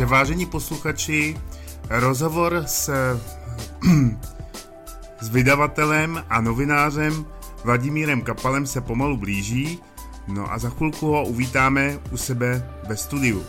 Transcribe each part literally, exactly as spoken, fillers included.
Takže vážení posluchači, rozhovor s, s vydavatelem a novinářem Vladimírem Kapalem se pomalu blíží, no a za chvilku ho uvítáme u sebe ve studiu.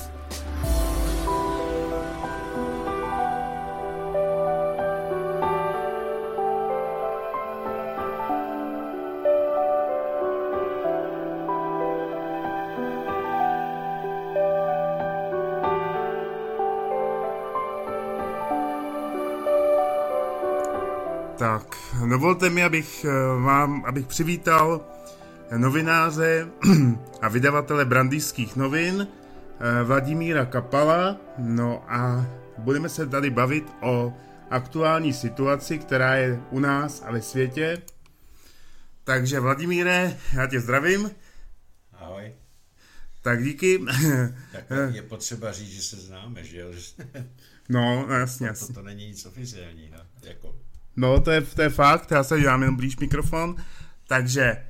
Tak, dovolte mi, abych vám, abych přivítal novináře a vydavatele Brandýských novin Vladimíra Kapala. No a budeme se tady bavit o aktuální situaci, která je u nás a ve světě. Takže Vladimíre, já tě zdravím. Ahoj. Tak díky. Tak je potřeba říct, že se známe, že jo? No, jasně, jasně. To, to, to není nic oficiálního, jako... No, to je, to je fakt, já se dám jenom blíž mikrofon. Takže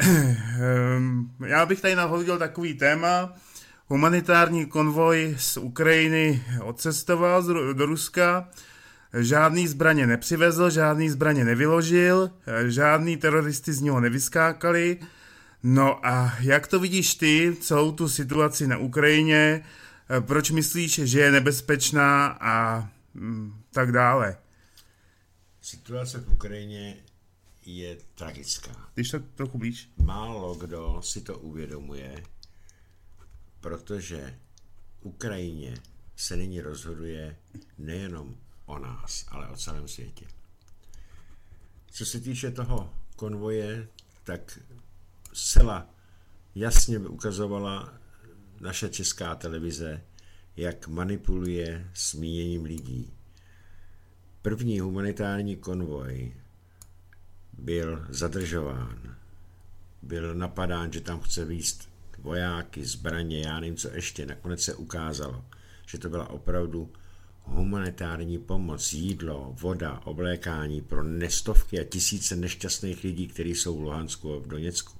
já bych tady nahodil takový téma. Humanitární konvoj z Ukrajiny odcestoval do Ruska, žádný zbraně nepřivezl, žádný zbraně nevyložil, žádný teroristy z něho nevyskákali. No a jak to vidíš ty, celou tu situaci na Ukrajině, proč myslíš, že je nebezpečná a tak dále? Situace v Ukrajině je tragická. Když tak trochu blíž. Málo kdo si to uvědomuje, protože Ukrajině se nyní rozhoduje nejenom o nás, ale o celém světě. Co se týče toho konvoje, tak zcela jasně ukazovala naše česká televize, jak manipuluje s míněním lidí. První humanitární konvoj byl zadržován, byl napadán, že tam chce vízt vojáky, zbraně, já nevím co ještě. Nakonec se ukázalo, že to byla opravdu humanitární pomoc, jídlo, voda, oblékání pro nestovky a tisíce nešťastných lidí, kteří jsou v Luhansku a v Doněcku.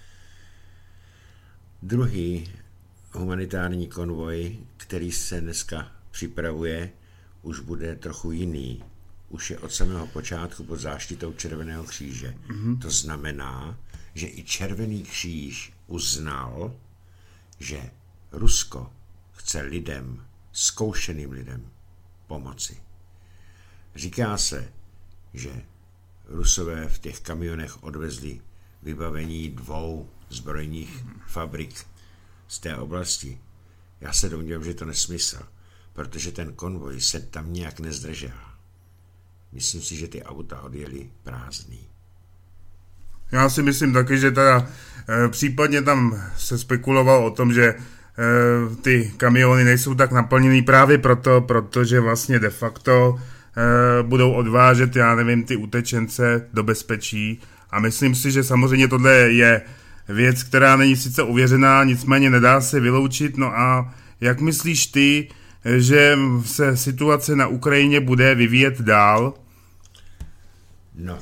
Druhý humanitární konvoj, který se dneska připravuje, už bude trochu jiný. Už je od samého počátku pod záštitou Červeného kříže. Mm-hmm. To znamená, že i Červený kříž uznal, že Rusko chce lidem, zkoušeným lidem, pomoci. Říká se, že Rusové v těch kamionech odvezli vybavení dvou zbrojních fabrik z té oblasti. Já se domnívám, že je to nesmysl, protože ten konvoj se tam nějak nezdržel. Myslím si, že ty auta odjeli prázdný. Já si myslím taky, že teda e, případně tam se spekulovalo o tom, že e, ty kamiony nejsou tak naplněný právě proto, protože vlastně de facto e, budou odvážet, já nevím, ty utečence do bezpečí. A myslím si, že samozřejmě tohle je věc, která není sice ověřená, nicméně nedá se vyloučit. No a jak myslíš ty, že se situace na Ukrajině bude vyvíjet dál? No,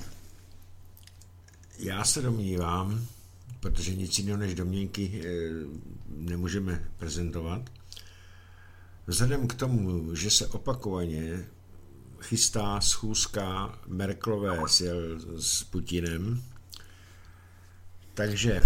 já se domnívám, protože nic jiného než domněnky e, nemůžeme prezentovat, vzhledem k tomu, že se opakovaně chystá schůzka Merkelové s, s Putinem, takže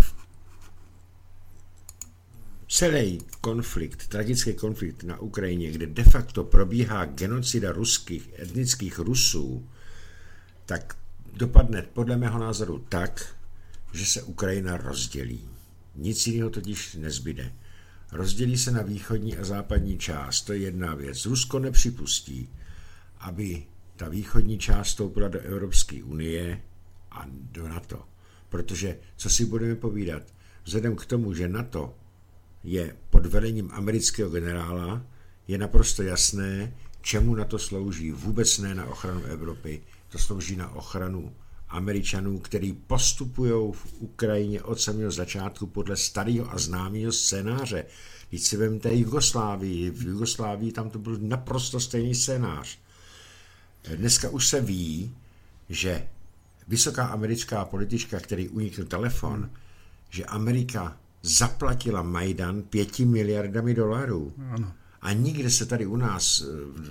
celý konflikt, tragický konflikt na Ukrajině, kde de facto probíhá genocida ruských, etnických Rusů, tak dopadne podle mého názoru tak, že se Ukrajina rozdělí. Nic jiného totiž nezbyde. Rozdělí se na východní a západní část, to je jedna věc. Rusko nepřipustí, aby ta východní část vstoupila do Evropské unie a do NATO. Protože, co si budeme povídat, vzhledem k tomu, že NATO je pod velením amerického generála, je naprosto jasné, čemu NATO slouží. Vůbec ne na ochranu Evropy, to slouží na ochranu Američanů, který postupují v Ukrajině od samého začátku podle starého a známého scénáře. Když si vemte Jugoslávii, v Jugoslávii tam to byl naprosto stejný scénář. Dneska už se ví, že vysoká americká politička, který unikl telefon, že Amerika zaplatila Majdan pěti miliardami dolarů. Ano. A nikde se tady u nás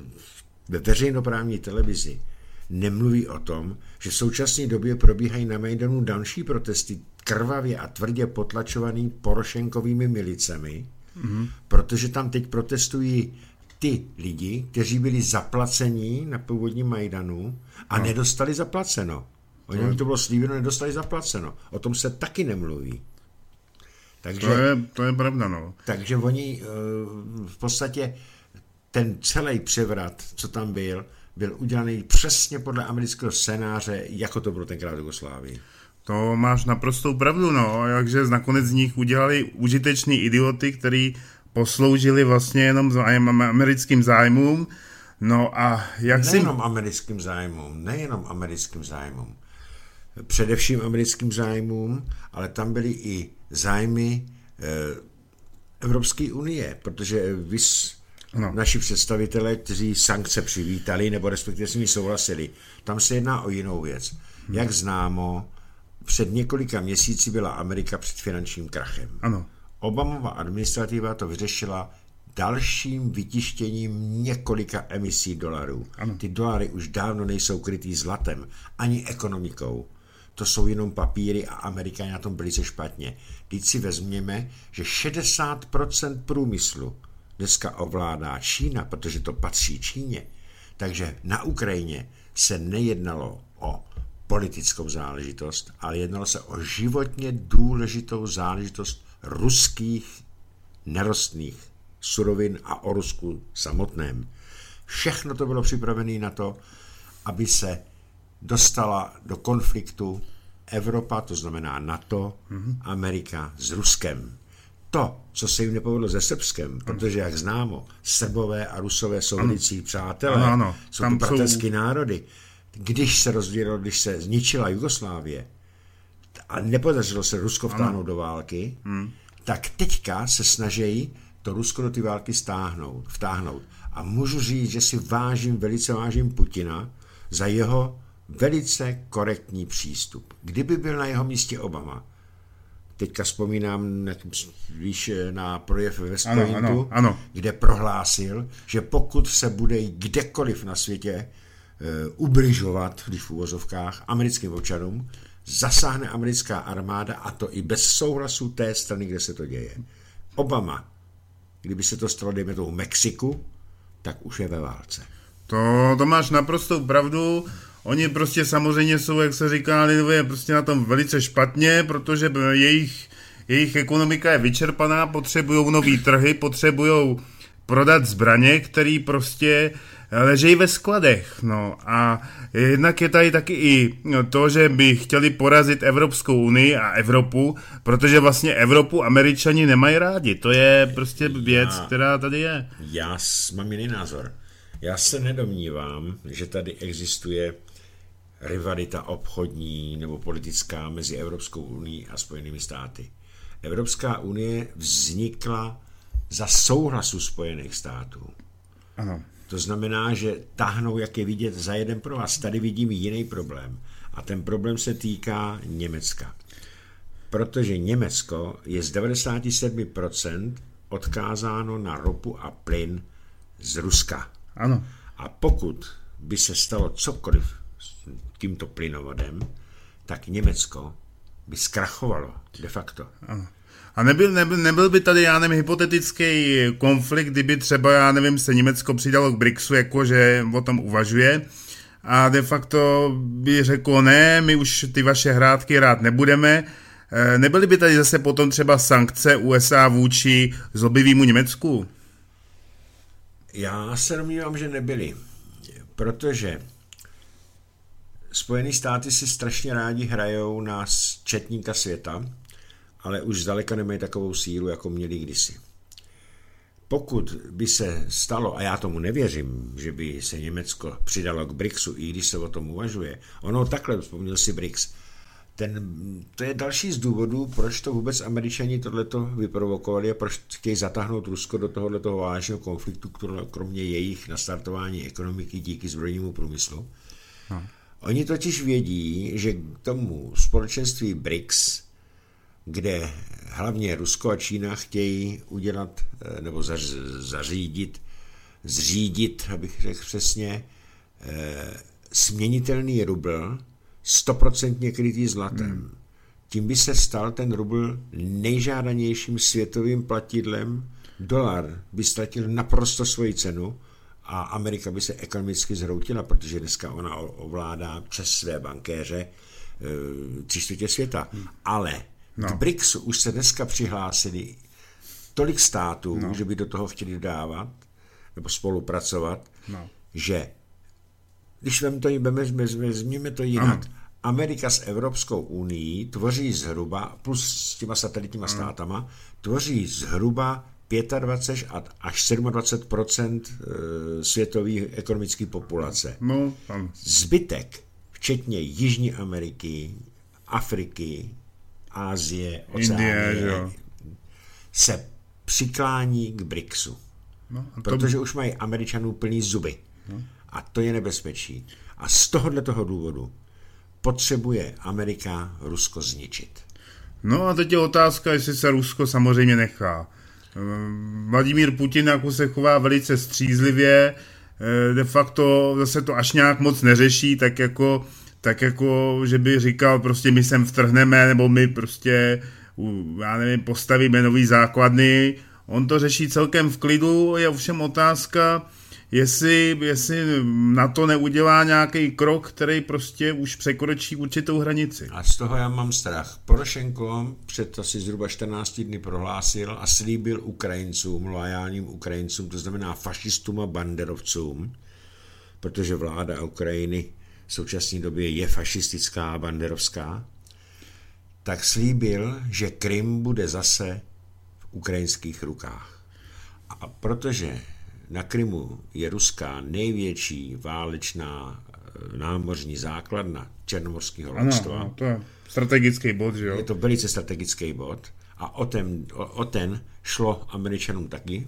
ve veřejnoprávní televizi nemluví o tom, že v současné době probíhají na Majdanu další protesty krvavě a tvrdě potlačovaný Porošenkovými milicemi, mm-hmm. protože tam teď protestují ty lidi, kteří byli zaplaceni na původním Majdanu a no. nedostali zaplaceno. Oni no. to bylo slíbeno, nedostali zaplaceno. O tom se taky nemluví. Takže, to, je, to je pravda, no. Takže oni v podstatě ten celý převrat, co tam byl, byl udělaný přesně podle amerického scénáře, jako to bylo tenkrát v Jugoslávii. To máš naprostou pravdu, no. Jakže nakonec z nich udělali užitečný idioty, který posloužili vlastně jenom zájem, americkým zájmům. No a jak si... Nejenom americkým zájmům, nejenom americkým zájmům. Především americkým zájmům, ale tam byly i zájmy eh, Evropské unie, protože vys, no. naši představitelé, kteří sankce přivítali, nebo respektive s nimi souhlasili, tam se jedná o jinou věc. Hmm. Jak známo, před několika měsíci byla Amerika před finančním krachem. Ano. Obamova administrativa to vyřešila dalším vytištěním několika emisí dolarů. Ano. Ty dolary už dávno nejsou krytý zlatem, ani ekonomikou. To jsou jenom papíry a Američané na tom velice špatně. Teď si vezměme, že šedesát procent průmyslu dneska ovládá Čína, protože to patří Číně. Takže na Ukrajině se nejednalo o politickou záležitost, ale jednalo se o životně důležitou záležitost ruských nerostných surovin a o Rusku samotném. Všechno to bylo připravené na to, aby se dostala do konfliktu Evropa, to znamená NATO, mm-hmm. Amerika s Ruskem. To, co se jim nepovedlo se Srbskem, protože, jak známo, Srbové a Rusové jsou velicí přátelé, ano, ano. jsou to bratrské jsou... národy. Když se rozdělilo, když se zničila Jugoslávie a nepodařilo se Rusko vtáhnout do války, hmm. tak teďka se snaží to Rusko do ty války stáhnout, vtáhnout. A můžu říct, že si vážím, velice vážím Putina za jeho velice korektní přístup. Kdyby byl na jeho místě Obama, teďka vzpomínám víš, na projev ve West Pointu, ano, ano, ano. kde prohlásil, že pokud se bude kdekoliv na světě uh, ubližovat, když v uvozovkách, americkým občanům, zasáhne americká armáda, a to i bez souhlasu té strany, kde se to děje. Obama, kdyby se to stalo, dejme tomu Mexiku, tak už je ve válce. To, to máš naprostou pravdu. Oni prostě samozřejmě jsou, jak se říká lidově, prostě na tom velice špatně, protože jejich, jejich ekonomika je vyčerpaná, potřebují nový trhy, potřebují prodat zbraně, které prostě ležejí ve skladech. No a jednak je tady taky i to, že by chtěli porazit Evropskou unii a Evropu, protože vlastně Evropu Američani nemají rádi. To je prostě věc, já, která tady je. Já mám jiný názor. Já se nedomnívám, že tady existuje rivalita obchodní nebo politická mezi Evropskou unií a Spojenými státy. Evropská unie vznikla za souhlasu Spojených států. Ano. To znamená, že táhnou, jak je vidět, za jeden pro vás. Tady vidím jiný problém. A ten problém se týká Německa. Protože Německo je z devadesát sedm procent odkázáno na ropu a plyn z Ruska. Ano. A pokud by se stalo cokoliv s tímto plynovodem, tak Německo by zkrachovalo de facto. Ano. A nebyl, nebyl, nebyl by tady, já nevím, hypotetický konflikt, kdyby třeba, já nevím, se Německo přidalo k BRICSu, jakože o tom uvažuje, a de facto by řeklo, ne, my už ty vaše hrátky rád nebudeme. Nebyly by tady zase potom třeba sankce U S A vůči zlobivému Německu? Já se domnívám, že nebyly, protože Spojené státy si strašně rádi hrajou na četníka světa, ale už zdaleka nemají takovou sílu, jako měli kdysi. Pokud by se stalo, a já tomu nevěřím, že by se Německo přidalo k BRICSu, i když se o tom uvažuje, ono takhle, vzpomněl si BRICS, ten, to je další z důvodů, proč to vůbec Američani tohleto vyprovokovali a proč chtějí zatáhnout Rusko do tohoto vážného konfliktu, kromě jejich nastartování ekonomiky díky zbrojnímu průmyslu. No. Oni totiž vědí, že k tomu společenství BRICS kde hlavně Rusko a Čína chtějí udělat nebo zařídit, zřídit, abych řekl přesně, směnitelný rubl stoprocentně krytý zlatem. Hmm. Tím by se stal ten rubl nejžádanějším světovým platidlem, dolar by ztratil naprosto svoji cenu a Amerika by se ekonomicky zhroutila, protože dneska ona ovládá přes své bankéře tři čtvrtě světa. Hmm. Ale no. k BRICSu už se dneska přihlásili tolik států, no. že by do toho chtěli dávat nebo spolupracovat, no. že když vem to, vezměme to jinak, ano. Amerika s Evropskou unií tvoří zhruba, plus s těma satelitníma ano. státama, tvoří zhruba dvacet pět až dvacet sedm procent světové ekonomické populace. No, tam. Zbytek, včetně Jižní Ameriky, Afriky, Asie, Oceánie, se přiklání k BRICSu. No, to... Protože už mají Američanů plný zuby. No. A to je nebezpečí. A z tohohle toho důvodu potřebuje Amerika Rusko zničit. No a teď je otázka, jestli se Rusko samozřejmě nechá. Vladimír Putin jako se chová velice střízlivě, de facto zase to až nějak moc neřeší, tak jako, tak jako že by říkal prostě my sem vtrhneme, nebo my prostě, já nevím, postavíme nový základny. On to řeší celkem v klidu, je ovšem otázka, jestli, jestli na to neudělá nějaký krok, který prostě už překročí určitou hranici. A z toho já mám strach. Porošenko před asi zhruba čtrnácti dny prohlásil a slíbil Ukrajincům, loajálním Ukrajincům, to znamená fašistům a banderovcům, protože vláda Ukrajiny v současné době je fašistická a banderovská, tak slíbil, že Krym bude zase v ukrajinských rukách. A protože na Krymu je ruská největší válečná námořní základna černomorského loďstva. Ano, to je strategický bod, že jo? Je to velice strategický bod a o ten, o, o ten šlo Američanům taky,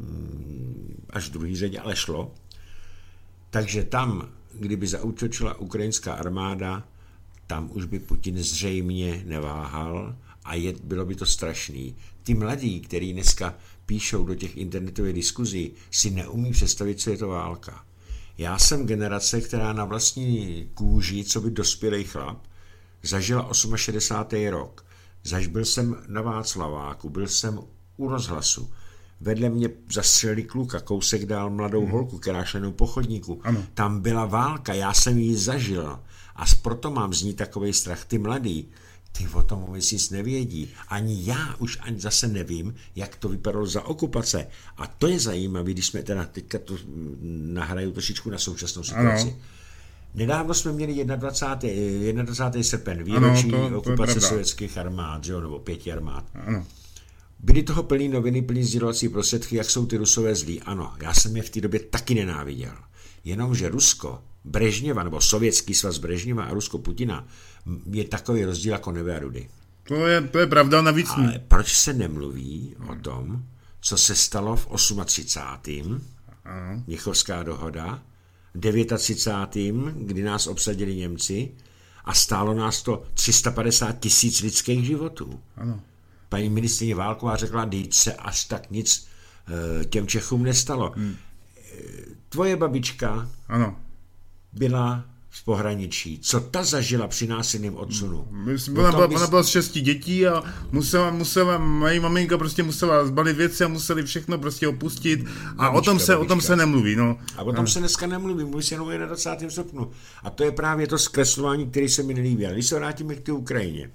až v druhý řadě, ale šlo. Takže tam, kdyby zaútočila ukrajinská armáda, tam už by Putin zřejmě neváhal a je, bylo by to strašný. Ty mladí, kteří dneska píšou do těch internetových diskuzí, si neumí představit, co je to válka. Já jsem generace, která na vlastní kůži, co by dospělý chlap, zažila šedesátý osmý rok. Zaž byl jsem na Václaváku, byl jsem u rozhlasu. Vedle mě zastřelili kluka, kousek dál mladou hmm. holku, která šla jenom po chodníku. Ano. Tam byla válka, já jsem ji zažil. A proto mám z ní takovej strach. Ty mladí, ty o tom vůbec nic nevědí. Ani já už ani zase nevím, jak to vypadalo za okupace. A to je zajímavé, když jsme teda teďka to nahraju trošičku na současnou situaci. Ano. Nedávno jsme měli dvacátého prvního srpen, výročí ano, to, okupace to sovětských armád, že jo, nebo pěti armád. Ano. Byly toho plný noviny, plný sdělovací prostředky, jak jsou ty Rusové zlí. Ano, já jsem je v té době taky nenáviděl. Jenomže Rusko, Brežněva, nebo Sovětský svaz Brežněva a Rusko Putina je takový rozdíl jako nebe a rudy. To je, to je pravda navíc. Ale proč se nemluví o tom, co se stalo v třicátém osmém Mnichovská dohoda, třicátém devátém kdy nás obsadili Němci a stálo nás to tři sta padesát tisíc lidských životů. Ano. Paní ministryně Válková řekla, dejť se až tak nic těm Čechům nestalo. Hmm. Tvoje babička ano. byla v pohraničí. Co ta zažila při násilným odsunu? Ona byla, ona byla z šesti dětí a musela, musela, mojí maminka prostě musela zbalit věci a museli všechno prostě opustit a babička, o, tom se, o tom se nemluví. No. A o tom se dneska nemluví, mluví se jenom o dvacátém prvním srpnu. A to je právě to zkreslování, které se mi nelíbí. A když se vrátíme k té Ukrajině,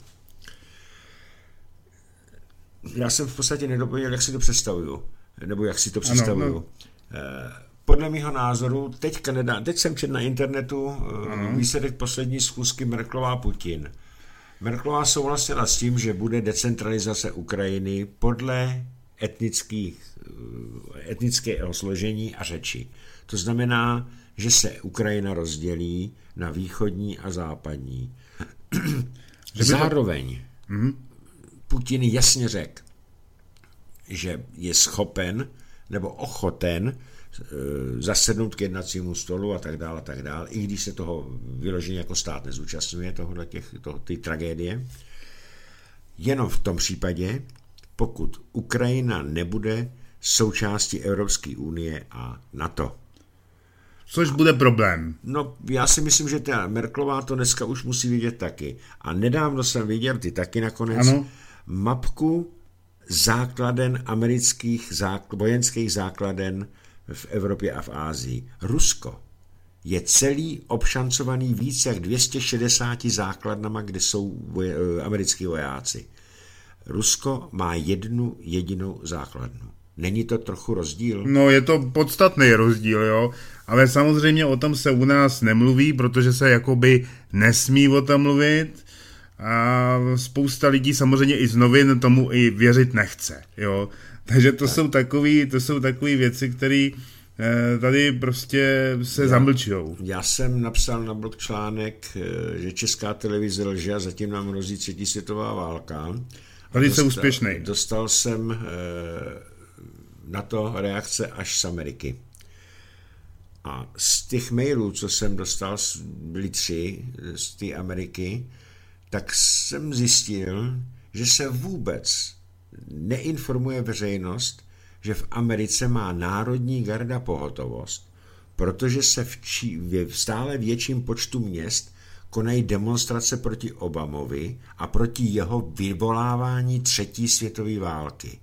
já jsem v podstatě nedopověděl, jak si to představuju. Nebo jak si to představuju. Ano, no. Podle mého názoru, teďka nedá, teď jsem četl na internetu ano. výsledek poslední schůzky Merkelová-Putin. Merkelová souhlasila s tím, že bude decentralizace Ukrajiny podle etnických, etnického složení a řeči. To znamená, že se Ukrajina rozdělí na východní a západní. Zároveň to... Putin jasně řekl, že je schopen nebo ochoten zasednout k jednacímu stolu a tak dále, a tak dále, i když se toho vyloženě jako stát nezúčastňuje, tohle těch, toho, ty tragédie. jenom v tom případě, pokud Ukrajina nebude součástí Evropské unie a NATO. Což bude problém. No, já si myslím, že ta Merkelová to dneska už musí vidět taky. A nedávno jsem viděl, ty taky nakonec, ano. mapku základen amerických zákl- vojenských základen v Evropě a v Ázii. Rusko je celý obšancovaný víc jak dvě stě šedesát základnama, kde jsou voje- americký vojáci. Rusko má jednu jedinou základnu. Není to trochu rozdíl? No, je to podstatný rozdíl, jo. Ale samozřejmě o tom se u nás nemluví, protože se jakoby nesmí o tom mluvit a spousta lidí samozřejmě i z novin tomu i věřit nechce, jo. Takže to tak. jsou takový, to jsou takový věci, které eh, tady prostě se já, zamlčujou. Já jsem napsal na blog článek, že Česká televize lže a zatím nám hrozí třetí světová válka. Tady se úspěšný. Dostal jsem eh, na to reakce až z Ameriky. A z těch mailů, co jsem dostal, byly tři z té Ameriky, tak jsem zjistil, že se vůbec neinformuje veřejnost, že v Americe má národní garda pohotovost, protože se v, či, v stále větším počtu měst konají demonstrace proti Obamovi a proti jeho vyvolávání třetí světové války.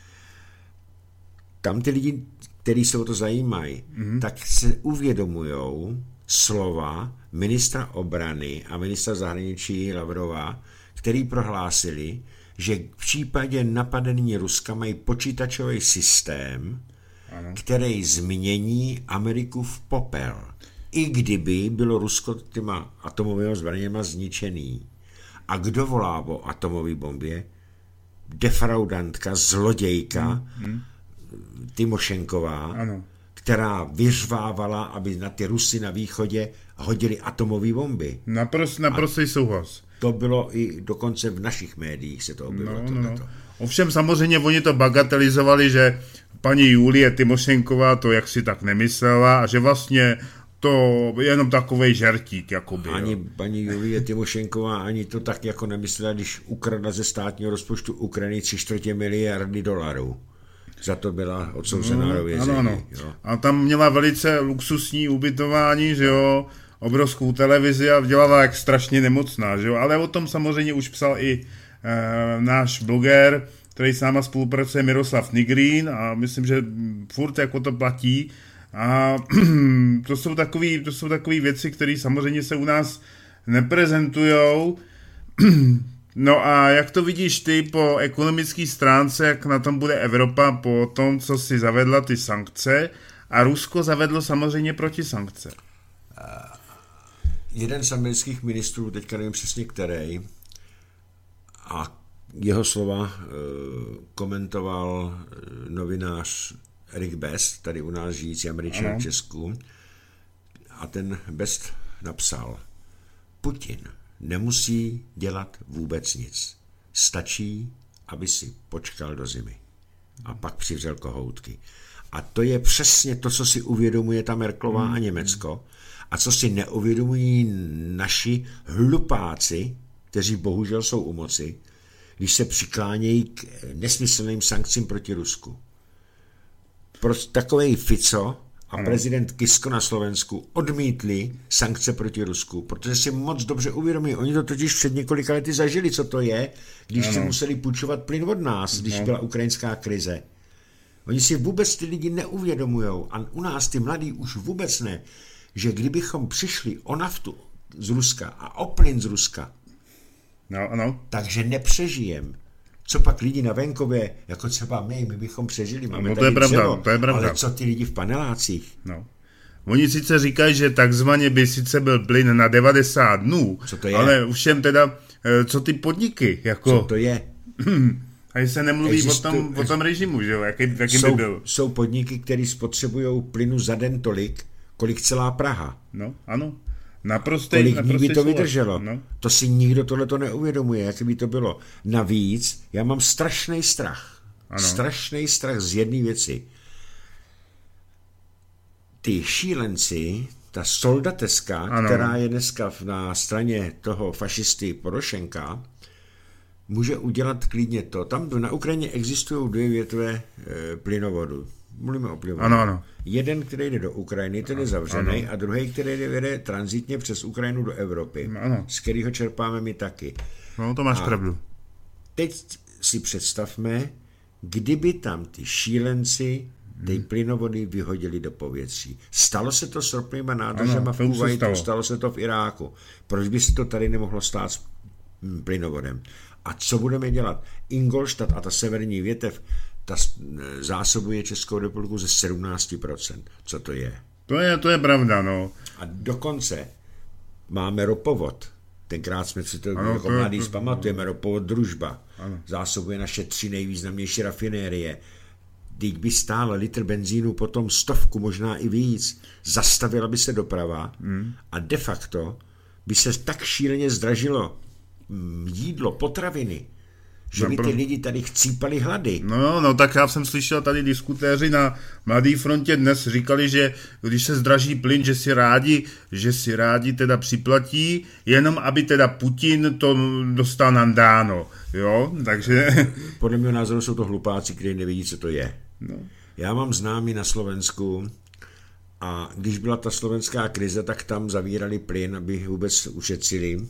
Tam ty lidi, kteří se o to zajímají, mm-hmm. tak se uvědomujou slova ministra obrany a ministra zahraničí Lavrova, který prohlásili, že v případě napadení Ruska mají počítačový systém, ano. který změní Ameriku v popel. I kdyby bylo Rusko těma atomovými zbraněma zničený. A kdo volá o atomové bombě? Defraudantka, zlodějka, hmm. Tymošenková, ano. která vyřvávala, aby na ty Rusy na východě hodili atomové bomby. Naprost, naprostý souhlas. To bylo i dokonce v našich médiích se to objevilo. No, no. Ovšem samozřejmě oni to bagatelizovali, že paní Julie Tymošenková to jaksi tak nemyslela a že vlastně to je jenom takovej žertík. Jakoby, ani jo. paní Julie Tymošenková ani to tak jako nemyslela, když ukradla ze státního rozpočtu Ukrajiny tři čtvrtě miliardy dolarů. Za to byla odsouzená no, do vězení. Ano, ano. A tam měla velice luxusní ubytování, že jo, obrovskou televizi a dělala jak strašně nemocná, že jo, ale o tom samozřejmě už psal i e, náš bloger, který s náma spolupracuje, Miroslav Nigrín, a myslím, že furt jako to platí a to jsou takový, to jsou takový věci, které samozřejmě se u nás neprezentujou. No a jak to vidíš ty po ekonomické stránce, jak na tom bude Evropa po tom, co si zavedla ty sankce, a Rusko zavedlo samozřejmě protisankce? Uh, jeden z amerických ministrů, teďka nevím přesně který, a jeho slova uh, komentoval novinář Erik Best, tady u nás žijící Američan v Česku, a ten Best napsal: Putin nemusí dělat vůbec nic. Stačí, aby si počkal do zimy. A pak přivřel kohoutky. A to je přesně to, co si uvědomuje ta Merkelová mm. a Německo a co si neuvědomují naši hlupáci, kteří bohužel jsou u moci, když se přiklánějí k nesmyslným sankcím proti Rusku. Prostě takovej Fico a ano. prezident Kisko na Slovensku odmítli sankce proti Rusku, protože si moc dobře uvědomí. Oni to totiž před několika lety zažili, co to je, když ano. si museli půjčovat plyn od nás, když ano. byla ukrajinská krize. Oni si vůbec ty lidi neuvědomujou a u nás ty mladí už vůbec ne, že kdybychom přišli o naftu z Ruska a o plyn z Ruska, no, ano. takže nepřežijem. Co pak lidi na venkově, jako třeba my, my bychom přežili, máme no, to tady je pravda, dřevo, to je pravda. Ale co ty lidi v panelácích? No. Oni sice říkají, že takzvaně by sice byl plyn na devadesát dnů, co to je? Ale všem teda, co ty podniky, jako... Co to je? A se nemluví Existu... o, tom, o tom režimu, že jo, jaký, jaký jsou, by byl. Jsou podniky, které spotřebují plynu za den tolik, kolik celá Praha. No, ano. Naprostý, kolik naprostý by to slova. vydrželo. No. To si nikdo tohleto neuvědomuje, jak by to bylo. Navíc, já mám strašný strach. Ano. Strašný strach z jedné věci. Ty šílenci, ta soldateska, ano. která je dneska na straně toho fašisty Porošenka, může udělat klidně to. Tam na Ukrajině existují dvě větve e, plynovodu. Mluvíme o plynovodu. Ano, ano. Jeden, který jde do Ukrajiny, ten je zavřený, a druhý, který jde tranzitně přes Ukrajinu do Evropy, ano. z kterého čerpáme my taky. No, to máš a pravdu. Teď si představme, kdyby tam ty šílenci ty plynovody vyhodili do povětří. Stalo se to s ropnýma nádržema v Kuvajtu, stalo. stalo se to v Iráku. Proč by se to tady nemohlo stát s plynovodem? A co budeme dělat? Ingolstadt a ta severní větev, ta zásobuje Českou republiku ze sedmnáct procent. Co to je? To je, to je pravda, no. A dokonce máme ropovod. Tenkrát jsme si to ano, jako mladý zpamatujeme, ropovod Družba. Ano. Zásobuje naše tři nejvýznamnější rafinérie. Teď by stála litr benzínu potom stovku, možná i víc. Zastavila by se doprava hmm. a de facto by se tak šíleně zdražilo jídlo, potraviny, že by ty lidi tady chcípali hlady. No, no, tak já jsem slyšel tady diskutéři na Mladé frontě dnes říkali, že když se zdraží plyn, že si rádi, že si rádi teda připlatí, jenom aby teda Putin to dostal nandáno, jo, takže... Podle mého názoru jsou to hlupáci, kteří nevědí, co to je. No. Já mám známý na Slovensku a když byla ta slovenská krize, tak tam zavírali plyn, aby vůbec ušetřili.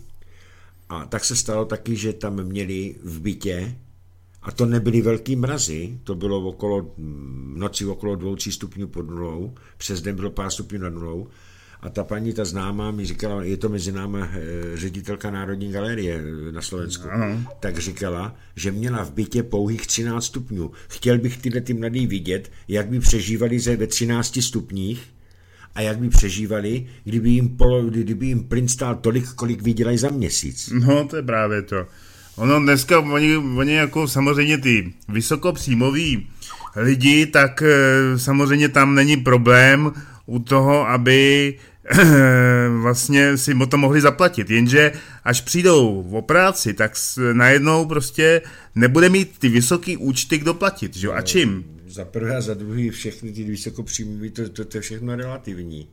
A tak se stalo taky, že tam měli v bytě, a to nebyly velký mrazy, to bylo okolo, noci okolo dvou, tří stupňů pod nulou, přes den bylo pár stupňů nad nulou, a ta paní, ta známá, mi říkala, je to mezi námi ředitelka Národní galerie na Slovensku, ano. Tak říkala, že měla v bytě pouhých třináct stupňů. Chtěl bych tyhle ty mladý vidět, jak by přežívali ve třinácti stupních, a jak by přežívali, kdyby jim, polo, kdyby jim plyn stál tolik, kolik vydělají za měsíc. No, to je právě to. Ono dneska, oni, oni jako samozřejmě ty vysokopříjmoví lidi, tak samozřejmě tam není problém u toho, aby vlastně si to mohli zaplatit. Jenže až přijdou o práci, tak najednou prostě nebude mít ty vysoký účty kdo platit. Že? A čím? Za prvé a za druhý všechny ty vysokopříjmoví, to, to, to je všechno relativní.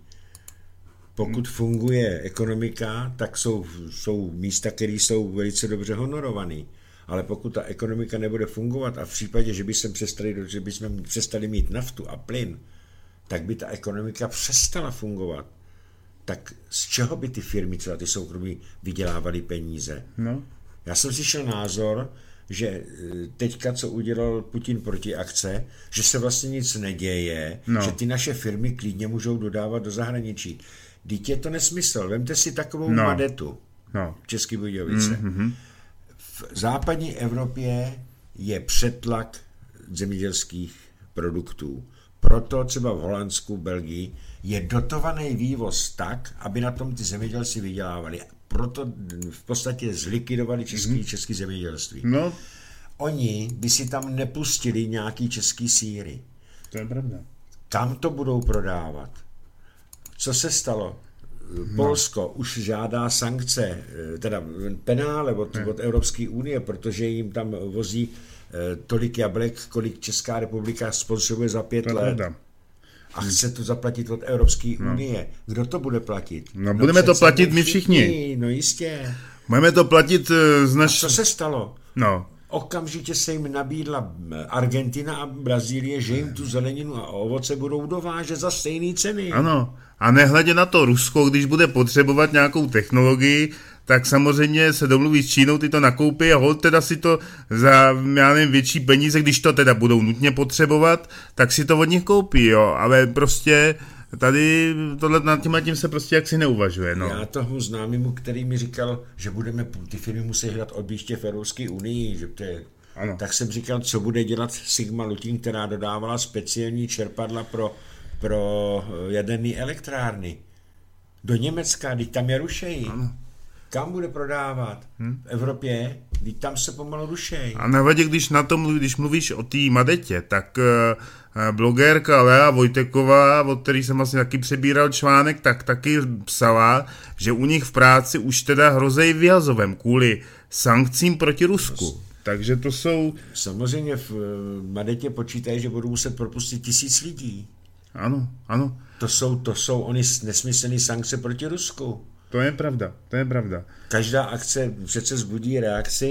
Pokud hmm. funguje ekonomika, tak jsou, jsou místa, které jsou velice dobře honorované. Ale pokud ta ekonomika nebude fungovat a v případě, že by jsme přestali, že by jsme přestali mít naftu a plyn, tak by ta ekonomika přestala fungovat. Tak z čeho by ty firmy, třeba ty soukromí, vydělávaly peníze? No. Já jsem slyšel názor, že teďka, co udělal Putin proti akce, že se vlastně nic neděje, no. Že ty naše firmy klidně můžou dodávat do zahraničí. Vždyť je to nesmysl. Vemte si takovou no. Madetu no. v České Budějovice. Mm-hmm. V západní Evropě je přetlak zemědělských produktů. Proto třeba v Holandsku, Belgii je dotovaný vývoz tak, aby na tom ty zemědělci vydělávali. Proto v podstatě zlikvidovali český, mm-hmm. český zemědělství. No. Oni by si tam nepustili nějaký český sýry. To je pravda. Kam to budou prodávat? Co se stalo? No. Polsko už žádá sankce, teda penále od, od Evropské unie, protože jim tam vozí tolik jablek, kolik Česká republika spotřebuje za pět let. Pravda. A chce to zaplatit od Evropské no. unie. Kdo to bude platit? No, no budeme to platit my všichni. všichni. No jistě. Budeme to platit z naší... Co se stalo? No. Okamžitě se jim nabídla Argentina a Brazílie, že jim tu zeleninu a ovoce budou dovážet za stejné ceny. Ano. A nehledě na to Rusko, když bude potřebovat nějakou technologii, tak samozřejmě se domluví s Čínou, ty to nakoupí a holt teda si to za, já nevím, větší peníze, když to teda budou nutně potřebovat, tak si to od nich koupí, jo, ale prostě tady tohle nad tím, tím se prostě jaksi neuvažuje, no. Já tomu známému, který mi říkal, že budeme, ty firmy musí hledat odbíště v Evropské unii, že to je, ano. Tak jsem říkal, co bude dělat Sigma Lutin, která dodávala speciální čerpadla pro, pro jaderné elektrárny. Do Německa, teď tam je rušejí. Ano. Kam bude prodávat? Hmm? V Evropě? Teď tam se pomalu rušejí. A navadě, když na tom, když mluvíš o té Madetě, tak uh, blogérka Lea Vojteková, od který jsem vlastně taky přebíral článek, tak taky psala, že u nich v práci už teda hrozejí vyhazovem kvůli sankcím proti Rusku. To, Takže to jsou... Samozřejmě v Madetě počítají, že budou muset propustit tisíc lidí. Ano, ano. To jsou, to jsou oni nesmyslné sankce proti Rusku. To je pravda, to je pravda. Každá akce přece zbudí reakci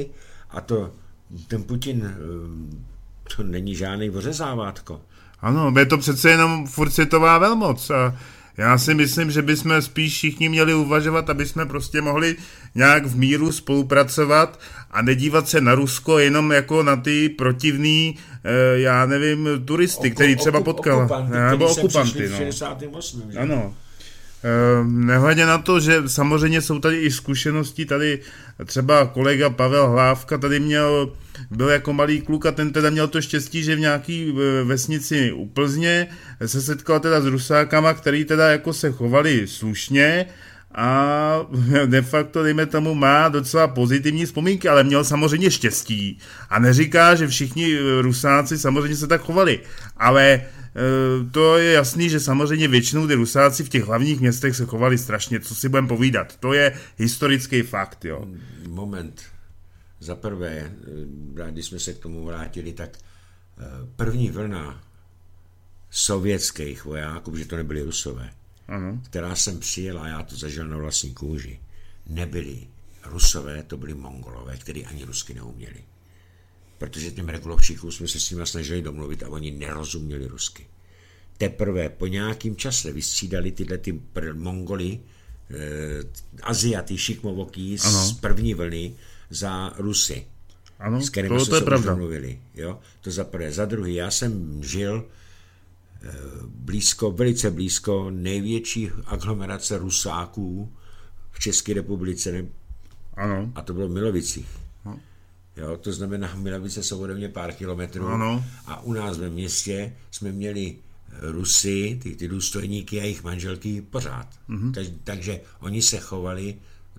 A to, ten Putin, to není žádný ořezávátko. Ano, je to přece jenom furt světová velmoc a já si myslím, že bychom spíš všichni měli uvažovat, aby jsme prostě mohli nějak v míru spolupracovat a nedívat se na Rusko jenom jako na ty protivný, já nevím, turisty, Oko, který třeba okup, potkal. Okupanty, nebo okupanty, v no. šedesátém osmém Že? Ano. Nehledě na to, že samozřejmě jsou tady i zkušenosti, tady třeba kolega Pavel Hlávka tady měl, byl jako malý kluk a ten teda měl to štěstí, že v nějaký vesnici u Plzně se setkal teda s Rusákama, který teda jako se chovali slušně a de facto, dejme tomu, má docela pozitivní vzpomínky, ale měl samozřejmě štěstí a neříká, že všichni Rusáci samozřejmě se tak chovali, ale to je jasný, že samozřejmě většinou ty Rusáci v těch hlavních městech se chovali strašně, co si budeme povídat. To je historický fakt, jo. Moment. Za prvé, když jsme se k tomu vrátili, tak první vlna sovětských vojáků, protože to nebyli Rusové, ano. která jsem přijela, já to zažil na vlastní kůži, nebyli Rusové, to byli Mongolové, kteří ani rusky neuměli. Protože těm regulovčíkům jsme se s nimi snažili domluvit a oni nerozuměli rusky. Teprve po nějakým čase vystřídali tyhle ty pr- Mongoli, eh, Aziaty, šikmovoký z první vlny za Rusy. Ano, s kterými to, jsme to je se pravda. domluvili. Jo? To za prvé. Za druhý, já jsem žil eh, blízko, velice blízko největší aglomerace Rusáků v České republice. Ne? Ano. A to bylo v Milovicích. No. Jo, to znamená, Milovice jsou ode mě pár kilometrů ano. a u nás ve městě jsme měli Rusy, ty, ty důstojníky a jejich manželky pořád. Mm-hmm. Tak, takže oni se chovali,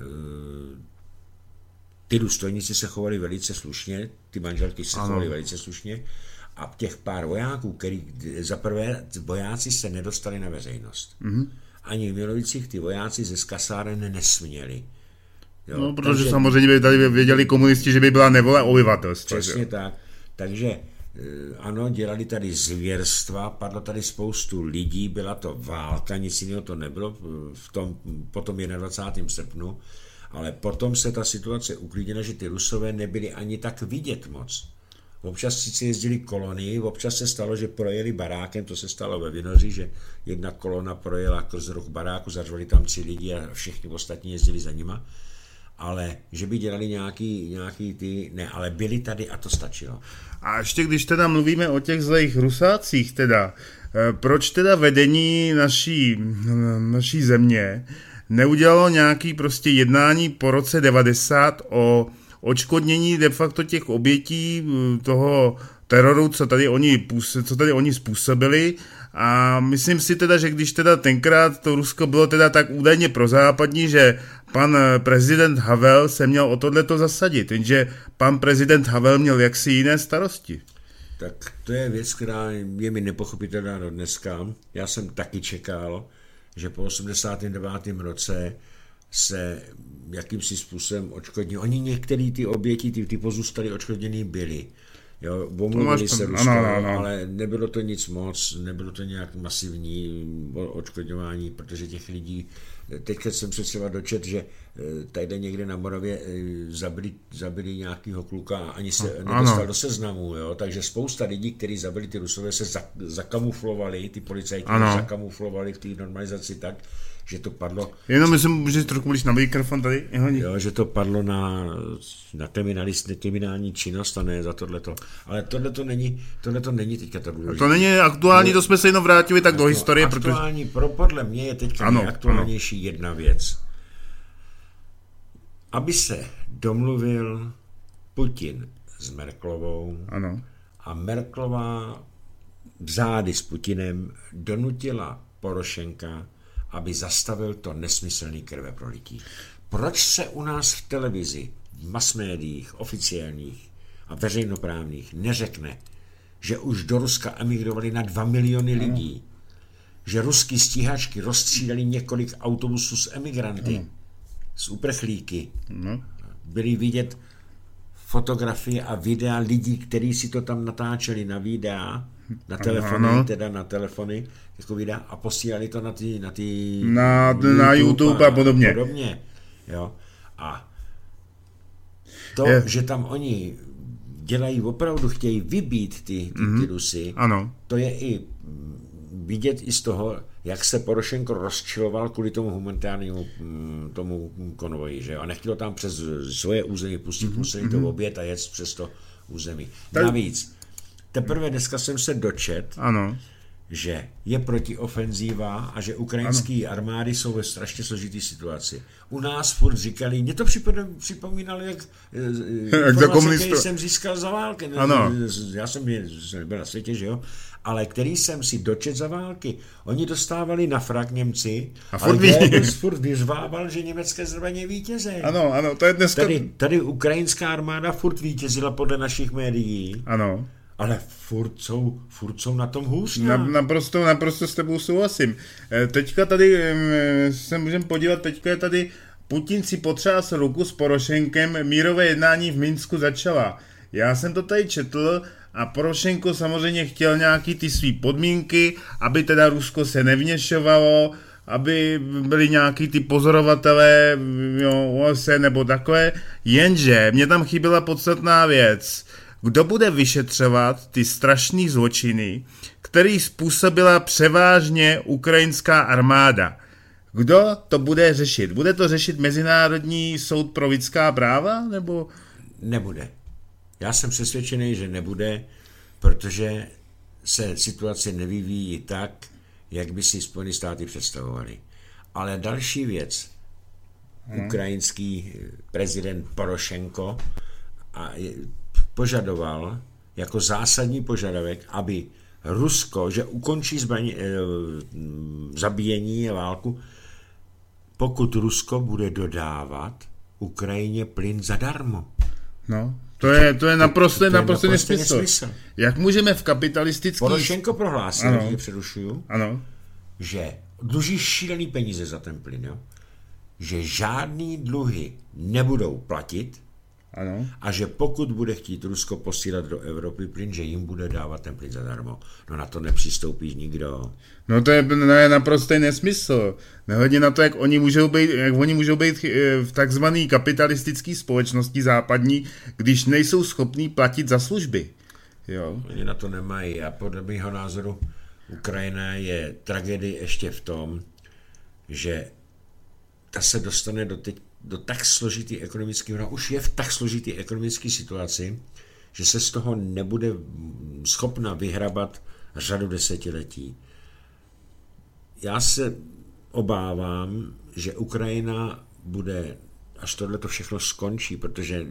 ty důstojníci se chovali velice slušně, ty manželky se ano. chovali velice slušně a těch pár vojáků, který za prvé vojáci se nedostali na veřejnost. Mm-hmm. Ani v Milovicích ty vojáci ze skasáren nesměli. Jo, no, protože takže, samozřejmě by tady věděli komunisti, že by byla nevole obyvatelstva. Přesně že? Tak. Takže ano, dělali tady zvěrstva, padlo tady spoustu lidí, byla to válka, nic jiného to nebylo v tom, potom dvacátého prvního srpnu, ale potom se ta situace uklidnila, že ty Rusové nebyli ani tak vidět moc. Občas si jezdili kolonii, občas se stalo, že projeli barákem, to se stalo ve Vinoři, že jedna kolona projela kroz roh baráku, zařvali tam tři lidi a všichni ostatní jezdili za nima. Ale že by dělali nějaký, nějaký ty, ne, ale byli tady a to stačilo. A ještě když teda mluvíme o těch zlých Rusácích teda, proč teda vedení naší, naší země neudělalo nějaký prostě jednání po roce devadesát o odškodnění de facto těch obětí toho teroru, co tady oni, co tady oni způsobili. A myslím si teda, že když teda tenkrát to Rusko bylo teda tak údajně prozápadní, že pan prezident Havel se měl o tohleto zasadit, jenže pan prezident Havel měl jaksi jiné starosti. Tak to je věc, která je mi nepochopitelná do dneska. Já jsem taky čekal, že po osmdesátém devátém roce se jakýmsi způsobem odškodní. Oni některý ty oběti, ty, ty pozůstali odškodněný byli. Jo, omluvili se Rusko, ano, ano, ano. ale nebylo to nic moc, nebylo to nějak masivní odškodňování, protože těch lidí, teďka jsem se třeba dočet, že tady někde na Moravě zabili, zabili nějakýho kluka a ani se nedostal ano. do seznamu, jo? Takže spousta lidí, kteří zabili ty Rusové, se zakamuflovali, ty policajti zakamuflovali v té normalizaci tak, že to padlo... Jenom myslím, že trochu budeš na mikrofon tady. Jo, že to padlo na, na kriminální činnost a ne za tohleto. Ale tohleto není, tohleto není teďka to důležité. To není aktuální, to jsme se jenom vrátili tak do historie. Aktuální, protože... pro, podle mě je teďka ano, nejaktuálnější ano. jedna věc. Aby se domluvil Putin s Merkelovou ano. a Merkelová zády s Putinem donutila Porošenka, aby zastavil to nesmyslný krveprolití. Proč se u nás v televizi, v masmédiích, oficiálních a veřejnoprávních neřekne, že už do Ruska emigrovali na dva miliony lidí, mm. že ruský stíhačky rozstřídali několik autobusů s emigranty, mm. s uprchlíky. Mm. Byly vidět fotografie a videa lidí, kteří si to tam natáčeli na videa, na telefony, ano. teda na telefony, jako videa, a posílali to na ty na, ty na, YouTube, na YouTube a, a podobně. podobně. Jo. A To, je. že tam oni dělají opravdu, chtějí vybít ty, ty, mm-hmm. ty Rusy, ano. To je i vidět i z toho, jak se Porošenko rozčiloval kvůli tomu humanitárnímu tomu konvoji, že jo? A nechtělo tam přes svoje území pustit, mm-hmm. museli to obět a jet přes to území. Tak... Navíc, teprve dneska jsem se dočet, ano. že je protiofenzíva a že ukrajinské armády jsou ve strašně složitý situaci. U nás furt říkali, mě to připomínalo, jak informace, který jsem získal za války. Ano. Já jsem nebyl na světě, že jo? Ale který jsem si dočet za války. Oni dostávali na frak Němci, a ale Goebbels furt vyřvával, že německé zbraně vítězejí. Ano, ano, to je dneska... Tady, tady ukrajinská armáda furt vítězila podle našich médií. Ano. Ale furt jsou, furt jsou na tom hůř. Na, naprosto, naprosto s tebou souhlasím. Teďka tady se můžeme podívat, teďka je tady Putin si potřásl ruku s Porošenkem, mírové jednání v Minsku začala. Já jsem to tady četl a Porošenko samozřejmě chtěl nějaký ty svý podmínky, aby teda Rusko se nevněšovalo, aby byli nějaký ty pozorovatelé, jo, O S N nebo takové, jenže mě tam chyběla podstatná věc. Kdo bude vyšetřovat ty strašné zločiny, který způsobila převážně ukrajinská armáda? Kdo to bude řešit? Bude to řešit Mezinárodní soud pro lidská práva, nebo? Nebude. Já jsem přesvědčený, že nebude, protože se situace nevyvíjí tak, jak by si Spojené státy představovali. Ale další věc. Hmm. Ukrajinský prezident Porošenko a je, požadoval jako zásadní požadavek, aby Rusko, že ukončí zbraně, e, zabíjení a válku, pokud Rusko bude dodávat Ukrajině plyn zadarmo. No, to je, to je naprosto, to, to naprosto, naprosto nesmysl. nesmysl. Jak můžeme v kapitalistických... Porošenko prohlásil, ano. že přerušuju, ano. že dluží šílený peníze za ten plyn, jo? Že žádný dluhy nebudou platit, ano. A že pokud bude chtít Rusko posílat do Evropy plyn, že jim bude dávat ten plyn zadarmo. No na to nepřistoupí nikdo. No to je, no je naprostý nesmysl. Nehledě na to, jak oni můžou být, jak oni můžou být v takzvané kapitalistické společnosti západní, když nejsou schopní platit za služby. Jo. Oni na to nemají a podle mého názoru Ukrajina je tragédie ještě v tom, že ta se dostane do teď do tak složitý ekonomický, no už je v tak složitý ekonomické situaci, že se z toho nebude schopna vyhrabat řadu desetiletí. Já se obávám, že Ukrajina bude, až tohle to všechno skončí, protože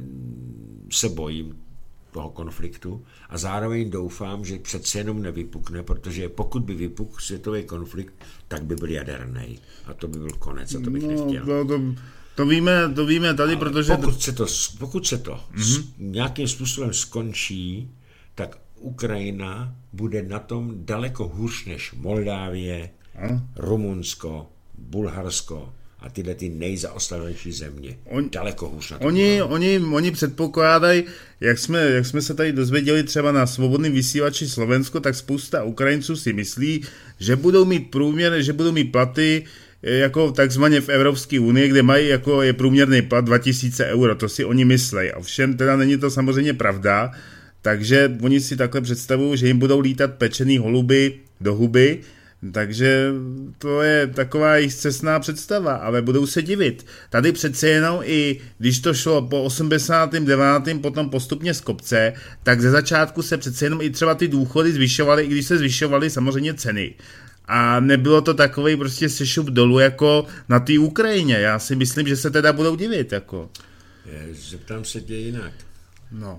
se bojím toho konfliktu a zároveň doufám, že přece jenom nevypukne, protože pokud by vypukl světový konflikt, tak by byl jaderný. A to by byl konec a to bych no, nechtěl. To, to... To víme, to víme tady, ale protože... Pokud se to, pokud se to mm-hmm. nějakým způsobem skončí, tak Ukrajina bude na tom daleko hůř než Moldávie, ano. Rumunsko, Bulharsko a tyhle ty nejzaostalejší země. On, daleko hůř na tom. Oni, oni, oni předpokládají, jak jsme, jak jsme se tady dozvěděli třeba na svobodném vysílači Slovensko, tak spousta Ukrajinců si myslí, že budou mít průměr, že budou mít platy jako takzvaně v Evropské unii, kde mají jako je průměrný plat dva tisíce euro, to si oni myslejí. Ovšem teda není to samozřejmě pravda, takže oni si takhle představují, že jim budou lítat pečený holuby do huby, takže to je taková jejich scestná představa, ale budou se divit. Tady přece jenom i když to šlo po osmdesátém devátém potom postupně z kopce, tak ze začátku se přece jenom i třeba ty důchody zvyšovaly, i když se zvyšovaly samozřejmě ceny. A nebylo to takovej prostě sešup dolů jako na té Ukrajině. Já si myslím, že se teda budou divit. Jako. Je, zeptám se tě jinak. No.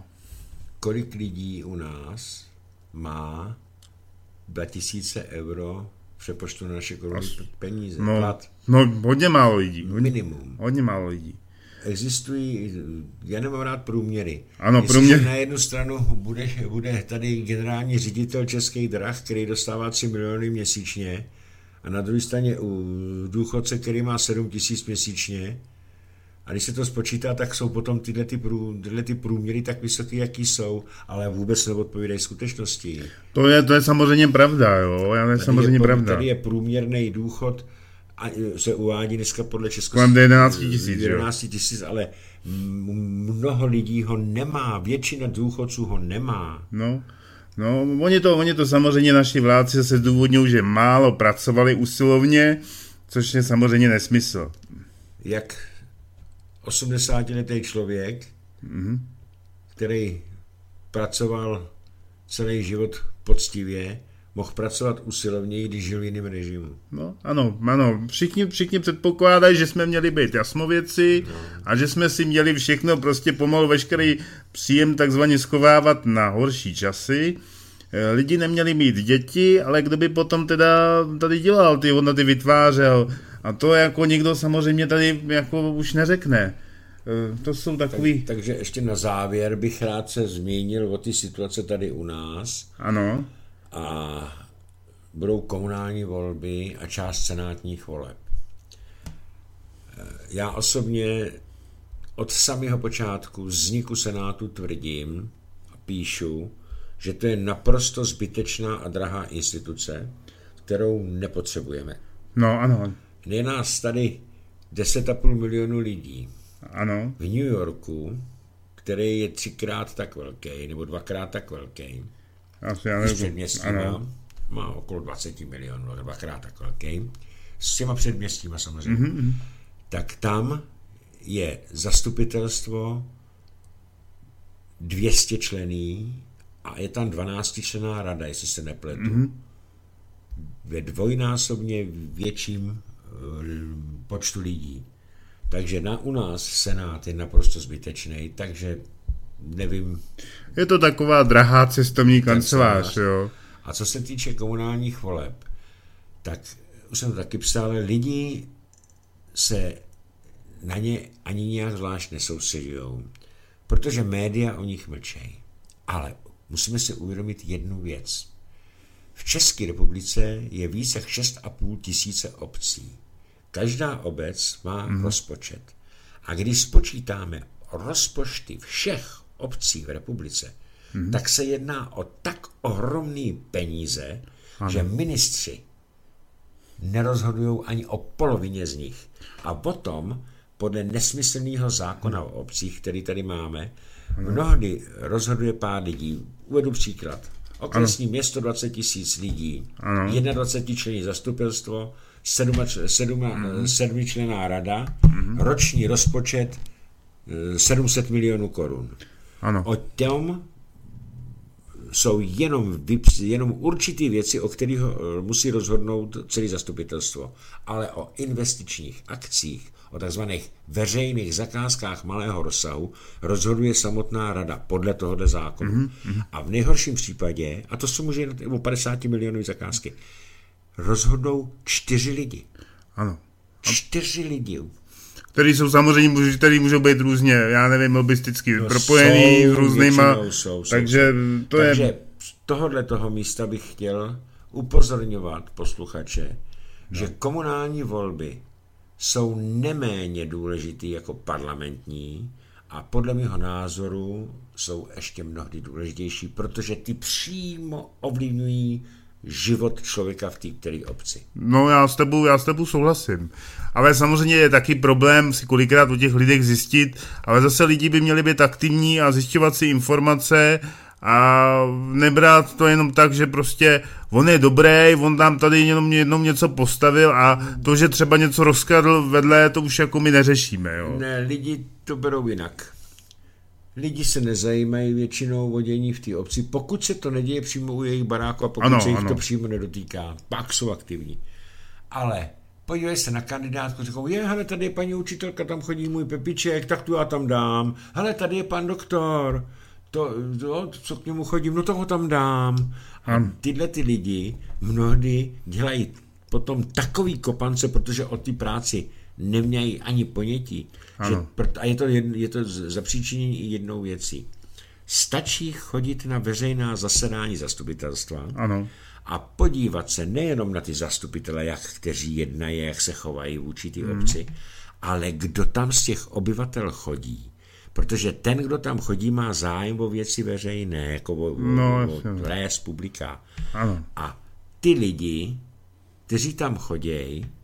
Kolik lidí u nás má dva tisíce euro v přepočtu na naše koruny peníze? No, plat? No, hodně málo lidí. Hodně, minimum. Hodně málo lidí. Existují, já nemám rád průměry. Ano, průměr... na jednu stranu bude, bude tady generální ředitel Českých drah, který dostává tři miliony měsíčně, a na druhé straně u důchodce, který má sedm tisíc měsíčně, a když se to spočítá, tak jsou potom tyhle, ty prů, tyhle ty průměry tak vysoké, jaký jsou, ale vůbec neodpovídají skutečnosti. To je, to je samozřejmě pravda, jo, já je tady samozřejmě je, pravda. Tady je průměrný důchod a se uvádí dneska podle Česko... Kolem jedenáct tisíc, jedenáct tisíc, ale mnoho lidí ho nemá, většina důchodců ho nemá. No, no oni, to, oni to samozřejmě naši vládci se zdůvodňují, že málo pracovali usilovně, což je samozřejmě nesmysl. Jak osmdesátiletý člověk, mm-hmm. který pracoval celý život poctivě, mohl pracovat usilovně, když žil v jiném režimu. No, ano, ano. Všichni, všichni předpokládají, že jsme měli být jasnověci no. a že jsme si měli všechno prostě pomalu veškerý příjem takzvaně schovávat na horší časy. Lidi neměli mít děti, ale kdo by potom teda tady dělal, ty hodnoty vytvářel. A to jako nikdo samozřejmě tady jako už neřekne. To jsou takový... Tak, takže ještě na závěr bych rád se zmínil o ty situace tady u nás. Ano. A budou komunální volby a část senátních voleb. Já osobně od samého počátku vzniku senátu tvrdím a píšu, že to je naprosto zbytečná a drahá instituce, kterou nepotřebujeme. No, ano. Je nás tady deset a půl milionu lidí. Ano. V New Yorku, který je třikrát tak velký, nebo dvakrát tak velký, Asi, já nevím. s předměstíma, má okolo dvacet milionů, dvakrát tak velký, s těma předměstíma samozřejmě, mm-hmm. tak tam je zastupitelstvo dvě stě člený a je tam dvanáctičlenná rada, jestli se nepletu, mm-hmm. ve dvojnásobně větším počtu lidí. Takže na, u nás senát je naprosto zbytečný, takže nevím. Je to taková drahá cestovní kancelář, jo. A co se týče komunálních voleb, tak už jsem to taky psal, lidi se na ně ani nějak zvlášť nesoustředujou, protože média o nich mlčejí. Ale musíme si uvědomit jednu věc. V České republice je více jak šest a půl tisíce obcí. Každá obec má mm. rozpočet. A když spočítáme rozpočty všech obcí v republice, mm. tak se jedná o tak ohromný peníze, ano. že ministři nerozhodují ani o polovině z nich. A potom, podle nesmyslného zákona o obcích, který tady máme, ano. mnohdy rozhoduje pár lidí. Uvedu příklad. Okresní ano. město dvacet tisíc lidí, dvacet jedna členní zastupitelstvo, sedmičlenná rada, mm-hmm. roční rozpočet sedm set milionů korun. Ano. O tom jsou jenom, jenom určitý věci, o kterých musí rozhodnout celé zastupitelstvo. Ale o investičních akcích, o takzvaných veřejných zakázkách malého rozsahu rozhoduje samotná rada podle tohoto zákonu. Mm-hmm. A v nejhorším případě, a to jsou může o padesát milionů zakázky, rozhodnou čtyři lidi. Ano. Čtyři lidi. Který jsou samozřejmě, který můžou být různě, já nevím, lobisticky no, propojený s různýma, jsou, jsou, takže jsou. to takže je... z tohohle toho místa bych chtěl upozorňovat posluchače, no. že komunální volby jsou neméně důležitý jako parlamentní a podle mého názoru jsou ještě mnohdy důležitější, protože ty přímo ovlivňují život člověka v té které obci. No já s tebou, já s tebou souhlasím. Ale samozřejmě je taky problém si kolikrát o těch lidech zjistit, ale zase lidi by měli být aktivní a zjišťovat si informace a nebrát to jenom tak, že prostě on je dobrý, on tam tady jenom, jenom něco postavil a to, že třeba něco rozkradl vedle, to už jako my neřešíme. Jo. Ne, lidi to berou jinak. Lidi se nezajímají většinou o dění v té obci, pokud se to neděje přímo u jejich baráku a pokud ano, se jich ano. to přímo nedotýká, pak jsou aktivní. Ale podívej se na kandidátku, řeknou, je, hele, tady je paní učitelka, tam chodí můj Pepiček, tak tu já tam dám. Hele, tady je pan doktor, to, to, co k němu chodím, no toho tam dám. A tyhle ty lidi mnohdy dělají potom takový kopance, protože o ty práci nemějí ani ponětí. Že, a je to, je to zapříčinění jednou věcí. Stačí chodit na veřejná zasedání zastupitelstva ano. a podívat se nejenom na ty zastupitele, jak kteří jednají, jak se chovají vůči té hmm. obci, ale kdo tam z těch obyvatel chodí. Protože ten, kdo tam chodí, má zájem o věci veřejné, jako o, no, o, o res publika. Ano. A ty lidi, kteří tam chodějí,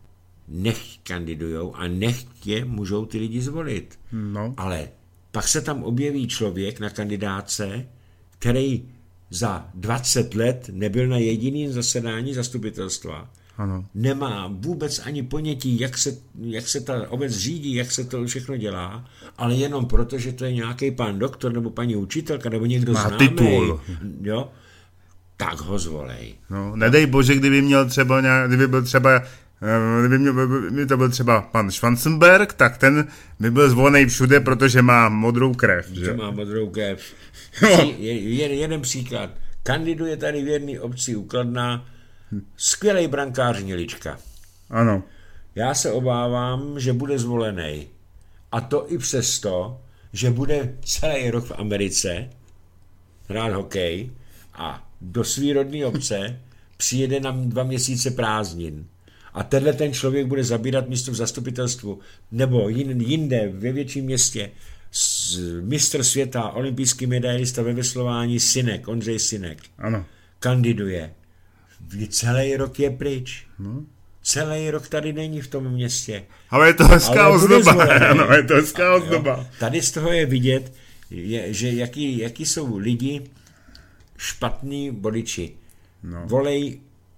nech kandidujou a nech je můžou ty lidi zvolit. No. Ale pak se tam objeví člověk na kandidátce, který za dvacet let nebyl na jediném zasedání zastupitelstva. Ano. Nemá vůbec ani ponětí, jak se, jak se ta obec řídí, jak se to všechno dělá, ale jenom proto, že to je nějaký pán doktor nebo paní učitelka nebo někdo má známý, titul. Jo, tak ho zvolej. No, nedej bože, kdyby měl třeba nějak, kdyby byl třeba kdyby, měl, kdyby to byl třeba pan Schwarzenberg, tak ten by byl zvolený všude, protože má modrou krev. Že, že má modrou krev. Je, je, jeden příklad. Kandiduje tady v jedné obci u Kladna skvělej brankář Hnilička. Ano. Já se obávám, že bude zvolený. A to i přesto, že bude celý rok v Americe hrát hokej a do svý rodné obce přijede na dva měsíce prázdnin. A tenhle ten člověk bude zabírat místo v zastupitelstvu nebo jinde ve větším městě mistr světa, olympijský medailista ve veslování Synek, Ondřej Synek. Ano. Kandiduje. Celý rok je pryč. No. Celý rok tady není v tom městě. Ale je to hezká ozdoba. Ano, je to hezká ozdoba. Tady z toho je vidět, je, že jaký, jaký jsou lidi špatní voliči. No. Volej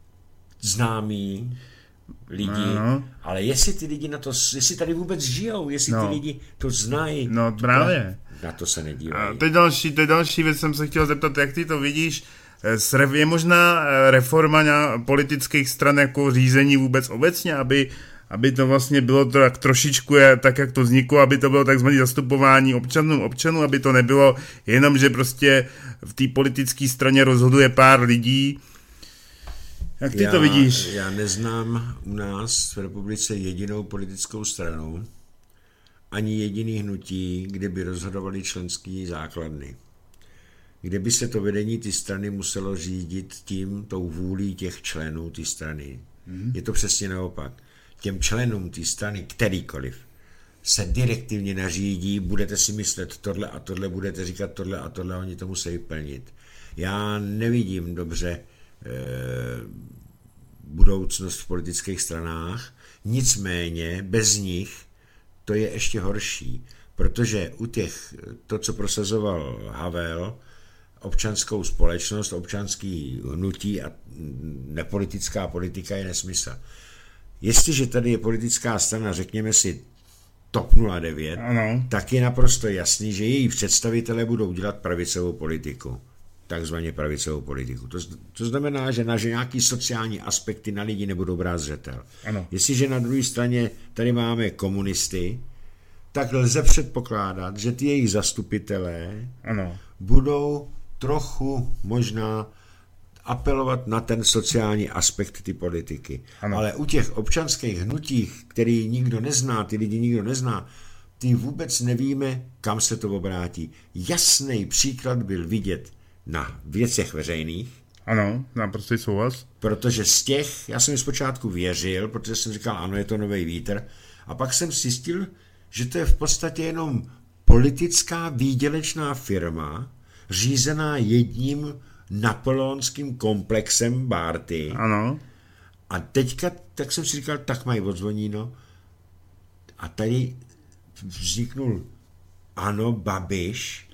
známí lidi, no. Ale jestli ty lidi na to, jestli tady vůbec žijou, jestli no. ty lidi to znají. No právě. Na to se nedívají. A teď další, teď další věc jsem se chtěl zeptat, jak ty to vidíš. Je možná reforma na politických stran jako řízení vůbec obecně, aby, aby to vlastně bylo to tak trošičku tak, jak to vzniklo, aby to bylo takzvané zastupování občanů, občanů, aby to nebylo jenom, že prostě v té politické straně rozhoduje pár lidí. Jak ty já, to vidíš? Já neznám u nás v republice jedinou politickou stranu, ani jediný hnutí, kde by rozhodovali členský základny. Kde by se to vedení ty strany muselo řídit tím, tou vůlí těch členů ty strany. Mm. Je to přesně naopak. Těm členům ty strany, kterýkoliv, se direktivně nařídí, budete si myslet tohle a tohle, budete říkat tohle a tohle, oni to musí plnit. Já nevidím dobře e, budoucnost v politických stranách, nicméně bez nich to je ještě horší, protože u těch, to, co prosazoval Havel, občanskou společnost, občanský hnutí a nepolitická politika je nesmysl. Jestliže tady je politická strana, řekněme si TOP nula devět, ano. Tak je naprosto jasný, že její představitelé budou dělat pravicovou politiku. Takzvaně pravicovou politiku. To, to znamená, že na že nějaký sociální aspekty na lidi nebudou brát zřetel. Ano. Jestliže na druhé straně tady máme komunisty, tak lze předpokládat, že ty jejich zastupitelé ano. budou trochu možná apelovat na ten sociální aspekt ty politiky. Ano. Ale u těch občanských hnutích, který nikdo nezná, ty lidi nikdo nezná, ty vůbec nevíme, kam se to obrátí. Jasný příklad byl vidět na věcech veřejných. Ano, naprosto souhlas. Protože z těch, já jsem zpočátku věřil, protože jsem říkal, ano, je to nový vítr, a pak jsem zjistil, že to je v podstatě jenom politická výdělečná firma, řízená jedním napoleonským komplexem Bárty. Ano. A teďka, tak jsem si říkal, tak mají odzvoníno. A tady vzniknul ano, Babiš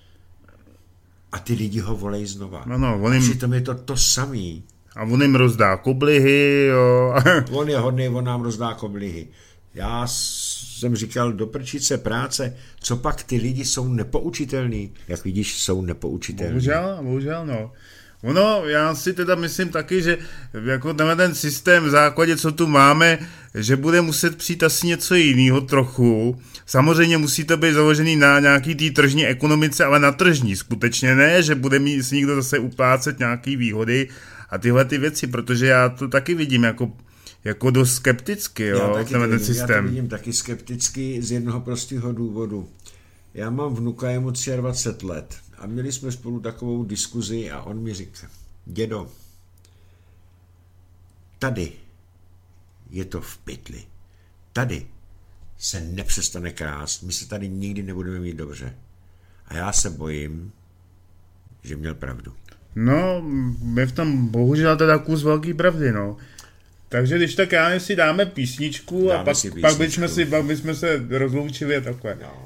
a ty lidi ho volej znova. Ano, on jim... A přitom je to to samý. A on jim rozdá koblihy, jo. On je hodný, on nám rozdá koblihy. Já jsem říkal, do prčice práce, co pak ty lidi jsou nepoučitelní. Jak vidíš, jsou nepoučitelní. Bohužel, bohužel, no. Ono, já si teda myslím taky, že jako tenhle ten systém v základě, co tu máme, že bude muset přijít asi něco jiného trochu. Samozřejmě musí to být založený na nějaký té tržní ekonomice, ale na tržní skutečně ne, že bude mít si někdo zase uplácet nějaký výhody a tyhle ty věci, protože já to taky vidím jako jako dost skepticky, jo, já ten vidím, systém. Já to vidím taky skepticky z jednoho prostého důvodu. Já mám vnuka, je mu dvacet tři let a měli jsme spolu takovou diskuzi a on mi říká, dědo, tady je to v pytli. Tady se nepřestane krást, my se tady nikdy nebudeme mít dobře. A já se bojím, že měl pravdu. No, je v tom bohužel teda kus velký pravdy, no. Takže když tak já si dáme písničku dáme a pak, pak, bychom si, pak bychom se rozloučili a takhle. No.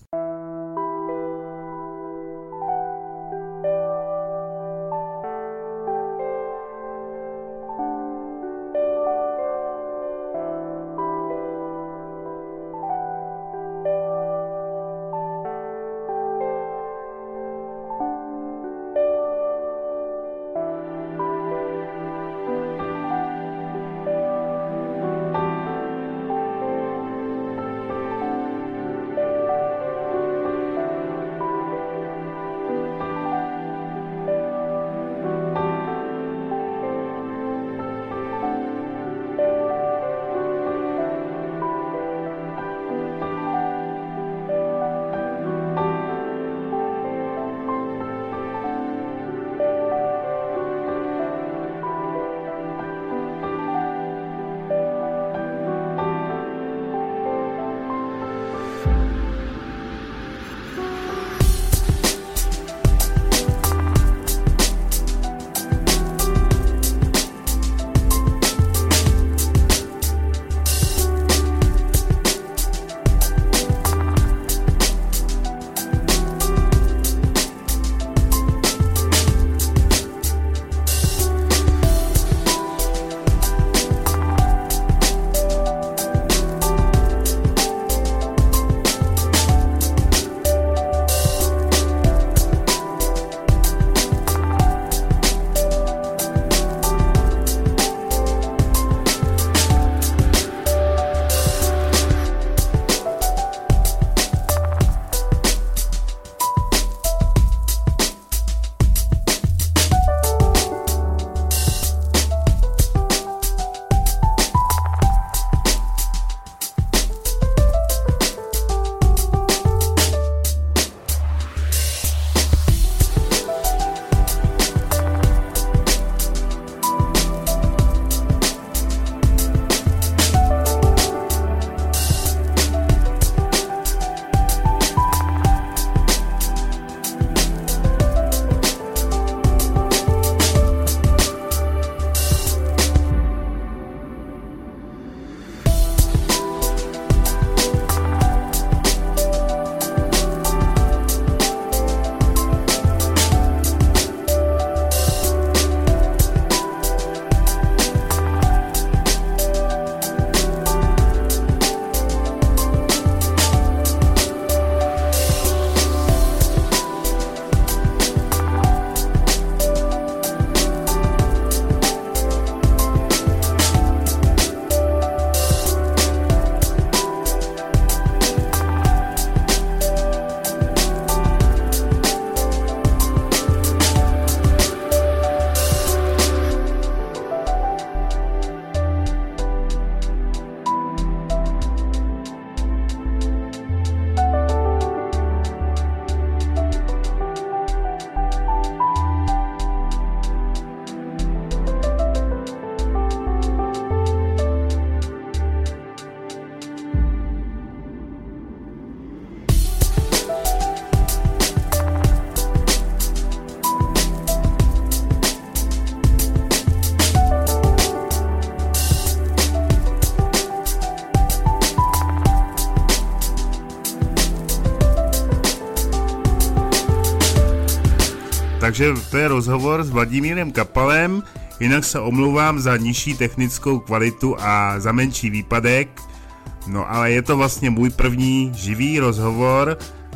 Takže to je rozhovor s Vladimírem Kapalem, jinak se omlouvám za nižší technickou kvalitu a za menší výpadek, no ale je to vlastně můj první živý rozhovor,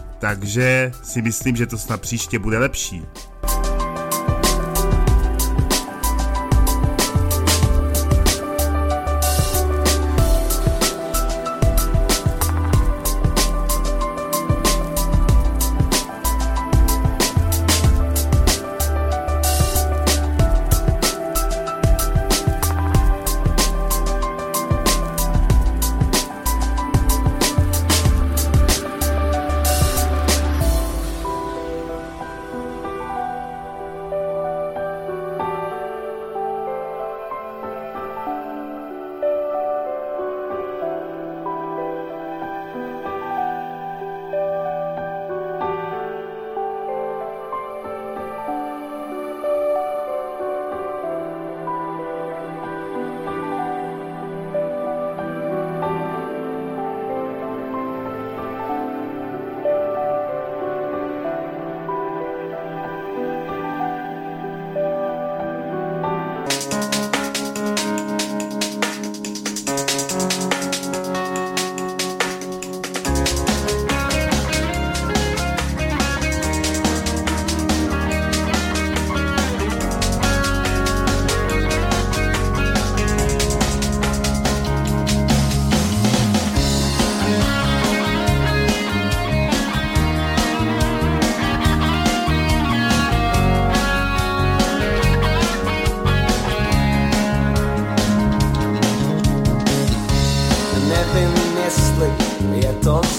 takže si myslím, že to snad příště bude lepší.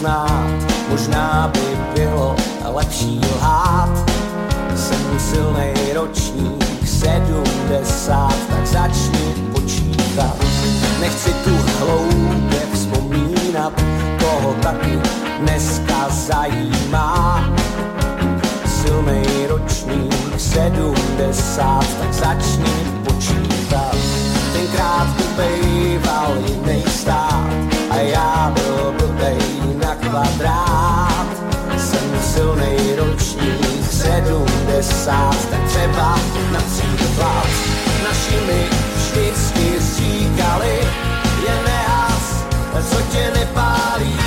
znát, možná by bylo lepší lhát. Jsem silnej ročník, sedmdesát, tak začni počítat. Nechci tu hloupě vzpomínat, koho taky dneska zajímá. Silnej ročník, sedmdesát, tak začni počítat. Tenkrát tu bejval jinej stát a já byl blbej na kvadrát. Jsem silnej ročník, sedmdesát, tak třeba na příklad. Naši mi vždycky říkali, je nehas, co tě nepálí.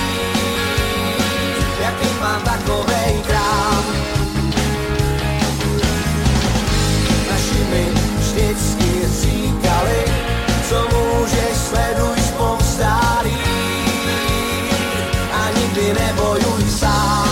Jaký mám takovej krám. Naši mi vždycky říkali, co můžeš, sleduj povzdálí a nikdy nebojuj sám.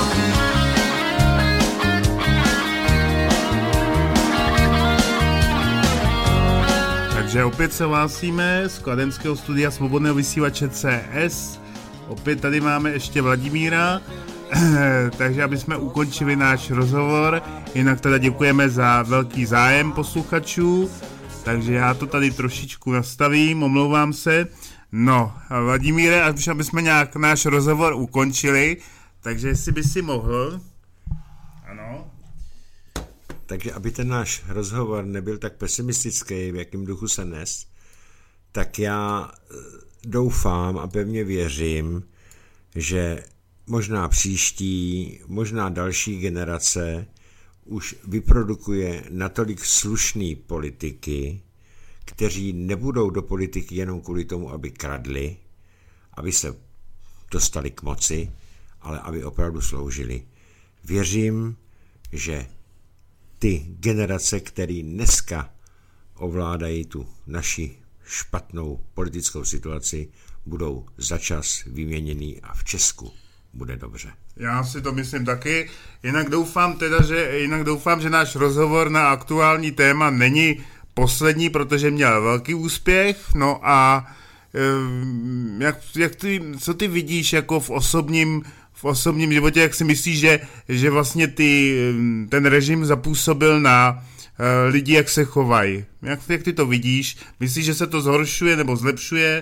Takže opět se hlásíme z kladenského studia Svobodného vysílače C S. Opět tady máme ještě Vladimíra, takže aby jsme ukončili náš rozhovor, jinak teda děkujeme za velký zájem posluchačů, takže já to tady trošičku nastavím, omlouvám se. No, Vladimíre, až aby jsme nějak náš rozhovor ukončili, takže jestli by si mohl, ano. Takže aby ten náš rozhovor nebyl tak pesimistický, v jakém duchu se nes, tak já doufám a pevně věřím, že možná příští, možná další generace už vyprodukuje natolik slušný politiky, kteří nebudou do politiky jenom kvůli tomu, aby kradli, aby se dostali k moci, ale aby opravdu sloužili. Věřím, že ty generace, které dneska ovládají tu naši špatnou politickou situaci, budou začas vyměněný a v Česku bude dobře. Já si to myslím taky. Jinak doufám teda, že, jinak doufám, že náš rozhovor na aktuální téma není poslední, protože měl velký úspěch. No a jak, jak ty, co ty vidíš jako v osobním, v osobním životě, jak si myslíš, že, že vlastně ty, ten režim zapůsobil na lidi, jak se chovají? Jak, jak ty to vidíš? Myslíš, že se to zhoršuje nebo zlepšuje?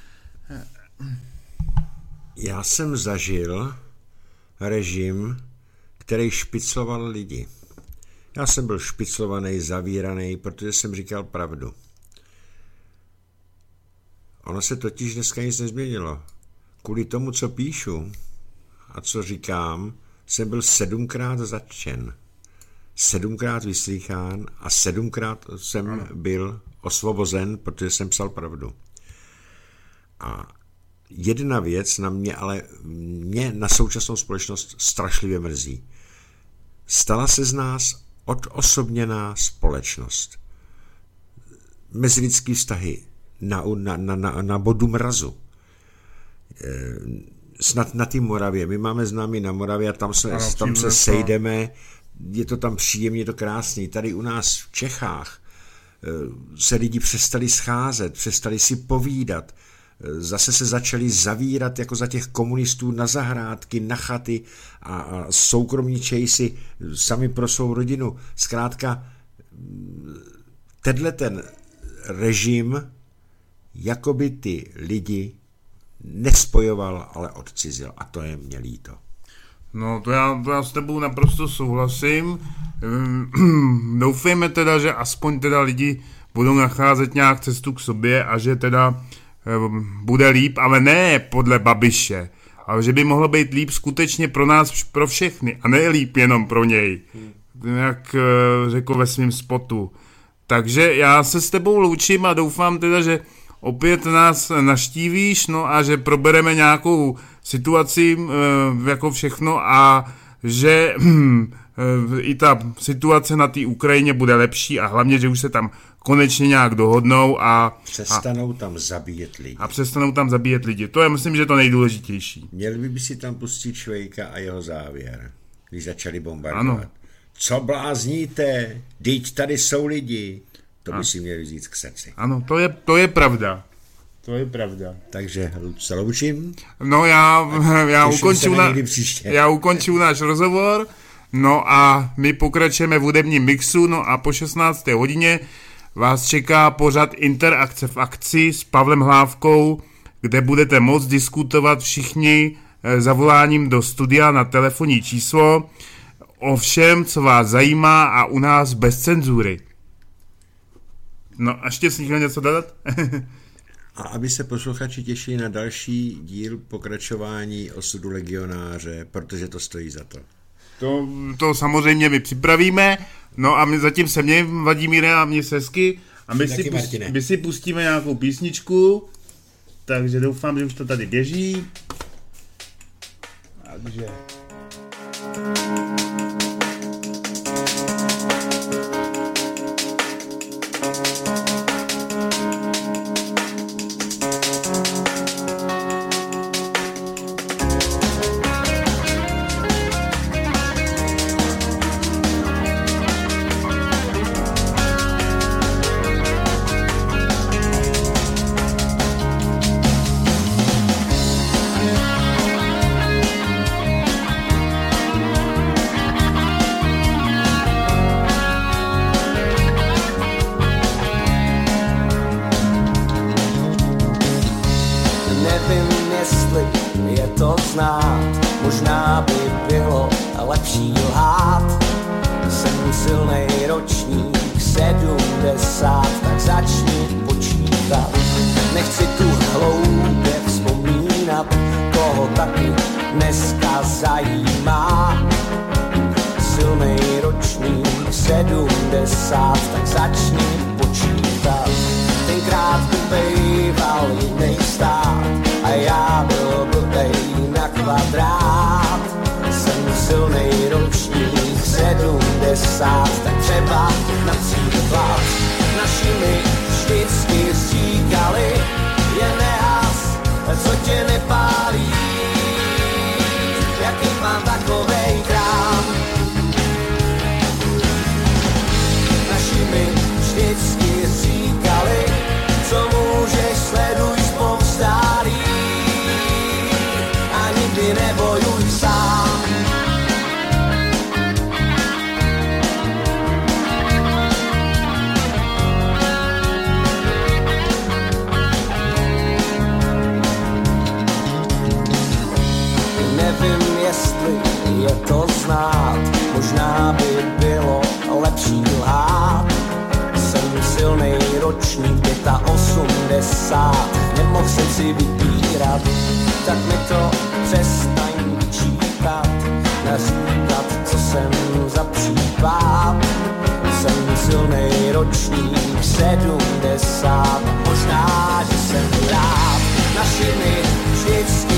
Já jsem zažil režim, který špicloval lidi. Já jsem byl špiclovaný, zavíraný, protože jsem říkal pravdu. Ono se totiž dneska nic nezměnilo. Kvůli tomu, co píšu a co říkám, jsem byl sedmkrát zatčen, sedmkrát vyslýchán a sedmkrát jsem ano. byl osvobozen, protože jsem psal pravdu. A jedna věc na mě, ale mě na současnou společnost strašlivě mrzí. Stala se z nás odosobněná společnost. Mezilidský vztahy na, na, na, na, na bodu mrazu. Snad na té Moravě. My máme známí na Moravě a tam se, ano, tam se sejdeme. Je to tam příjemně, je to krásný. Tady u nás v Čechách se lidi přestali scházet, přestali si povídat. Zase se začali zavírat jako za těch komunistů na zahrádky, na chaty a, a soukromničejí si sami pro svou rodinu. Zkrátka, tenhle ten režim jakoby ty lidi nespojoval, ale odcizil. A to je mě líto. No to já, to já s tebou naprosto souhlasím. Doufejme teda, že aspoň teda lidi budou nacházet nějak cestu k sobě a že teda bude líp, ale ne podle Babiše, ale že by mohlo být líp skutečně pro nás, pro všechny a ne líp jenom pro něj, jak řekl ve svém spotu. Takže já se s tebou loučím a doufám teda, že opět nás navštívíš, no a že probereme nějakou situaci jako všechno a že i ta situace na té Ukrajině bude lepší a hlavně, že už se tam konečně nějak dohodnou a... Přestanou a, tam zabíjet lidi. A přestanou tam zabíjet lidi. To je, myslím, že to nejdůležitější. Měli by si tam pustit Švejka a jeho závěr, když začali bombardovat. Ano. Co blázníte? Vždyť tady jsou lidi. To by si měli vzít k srdci. Ano, to je, to je pravda. To je pravda. Takže se loučím. No já, já, ukonču na, příště. já ukonču náš rozhovor, no a my pokračujeme v hudebním mixu, no a po šestnácté hodině vás čeká pořad Interakce v akci s Pavlem Hlávkou, kde budete moct diskutovat všichni zavoláním do studia na telefonní číslo o všem, co vás zajímá a u nás bez cenzury. No a ještě si něco dodat? A aby se posluchači těšili na další díl pokračování osudu legionáře, protože to stojí za to. To, to samozřejmě my připravíme, no a my zatím se mě, Vladimíre, a mě Sesky, a my si, pust, my si pustíme nějakou písničku, takže doufám, že už to tady běží. Takže... Možná by bylo lepší lhát. Jsem silnej ročník sedmdesát, tak začni počítat. Nechci tu hloupě vzpomínat, koho taky dneska zajímá. Silnej ročník sedmdesát, tak začni počítat. Tenkrát by býval jiný stát a já byl blbej na kvadrát. Jsem silnej ročník sedmdesát, tak třeba například našimi vždycky říkali, je nehas, co tě nepálí. Jaký mám takovej krám. Našimi vždycky říkali, co můžeš, sleduj povzdálí a nikdy nebojuj sám. Nevím, jestli je to znát, možná by bylo lepší lhát. Jsem silnej ročník osmdesát, nemohl jsem si vybírat, tak mi to přestaň vyčítat, naříkat, co jsem za případ. Jsem silnej ročník sedmdesát, možná, že jsem rád našimi vždycky